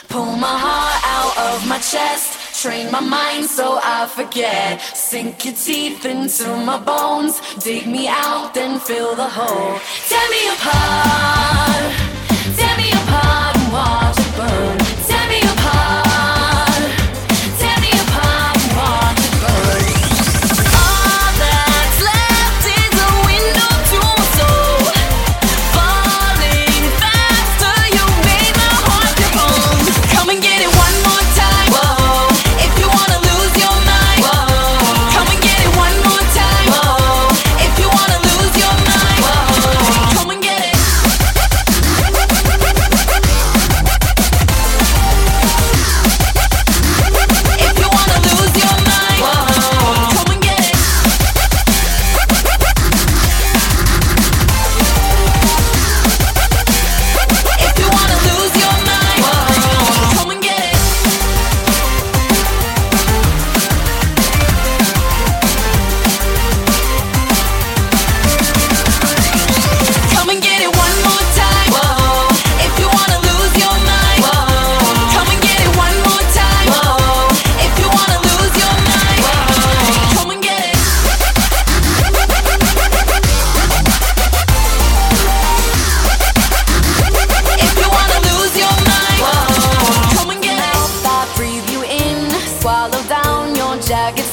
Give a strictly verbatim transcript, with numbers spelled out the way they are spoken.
Pull my heart out of my chest, train my mind so I forget. Sink your teeth into my bones, dig me out, then fill the hole. Tear me apart, tear me apart and watch it burn. Tear me apart, tear me apart and watch it burn. All that's left is a window to my soul, falling faster. You made my heart your own. Come and get it one more time. Whoa. If you wanna lose your mind. Whoa. Come and get it one more time. Whoa. If you wanna lose your mind. Whoa. Come and get it. If you wanna lose your mind. Whoa. Come and get it. If you wanna lose your mind. Whoa. Come and get it. Come and get it one more time. Whoa. If you wanna lose your mind. Whoa. Come and get it one more time. Whoa. If you wanna lose your mind. Whoa. Come and get it. If you wanna lose your mind. Whoa. Come and get it. I breathe you in, swallow down your jagged